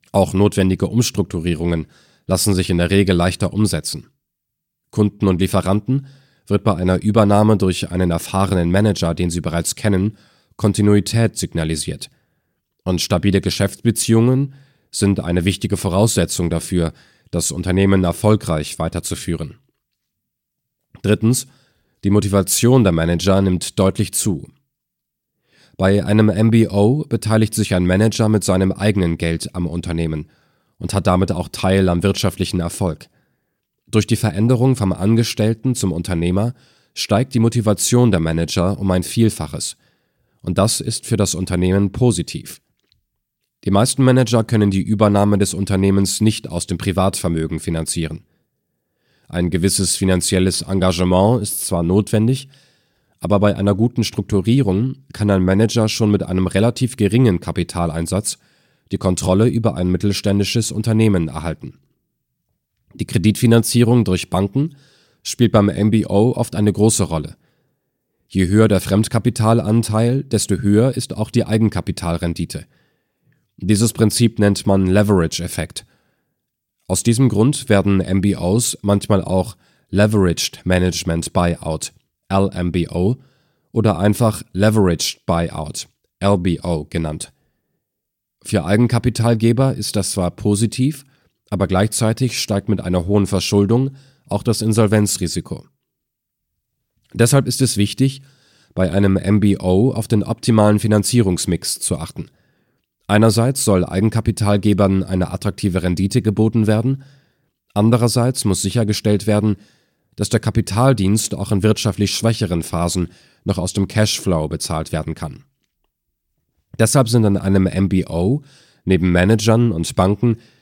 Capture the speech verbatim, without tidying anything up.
Auch notwendige Umstrukturierungen lassen sich in der Regel leichter umsetzen. Kunden und Lieferanten wird bei einer Übernahme durch einen erfahrenen Manager, den sie bereits kennen, Kontinuität signalisiert. Und stabile Geschäftsbeziehungen sind eine wichtige Voraussetzung dafür, das Unternehmen erfolgreich weiterzuführen. Drittens, die Motivation der Manager nimmt deutlich zu. Bei einem M B O beteiligt sich ein Manager mit seinem eigenen Geld am Unternehmen und hat damit auch Teil am wirtschaftlichen Erfolg. Durch die Veränderung vom Angestellten zum Unternehmer steigt die Motivation der Manager um ein Vielfaches. Und das ist für das Unternehmen positiv. Die meisten Manager können die Übernahme des Unternehmens nicht aus dem Privatvermögen finanzieren. Ein gewisses finanzielles Engagement ist zwar notwendig, aber bei einer guten Strukturierung kann ein Manager schon mit einem relativ geringen Kapitaleinsatz die Kontrolle über ein mittelständisches Unternehmen erhalten. Die Kreditfinanzierung durch Banken spielt beim M B O oft eine große Rolle. Je höher der Fremdkapitalanteil, desto höher ist auch die Eigenkapitalrendite. Dieses Prinzip nennt man Leverage-Effekt. Aus diesem Grund werden M B Os manchmal auch Leveraged Management Buyout, L M B O, oder einfach Leveraged Buyout, L B O, genannt. Für Eigenkapitalgeber ist das zwar positiv, aber gleichzeitig steigt mit einer hohen Verschuldung auch das Insolvenzrisiko. Deshalb ist es wichtig, bei einem M B O auf den optimalen Finanzierungsmix zu achten. Einerseits soll Eigenkapitalgebern eine attraktive Rendite geboten werden, andererseits muss sichergestellt werden, dass der Kapitaldienst auch in wirtschaftlich schwächeren Phasen noch aus dem Cashflow bezahlt werden kann. Deshalb sind an einem M B O neben Managern und Banken